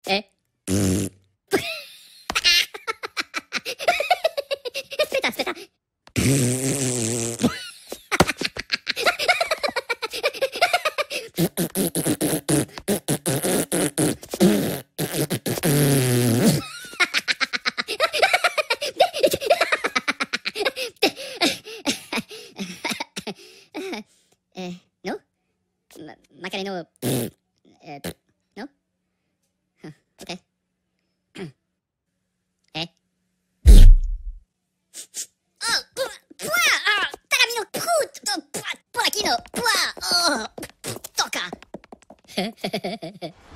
Eh? Aspetta, aspetta. No? Magari no. No? Ok. Eh? Oh, pua! Taramino kut! Polakino! Pua! Oh! Toka!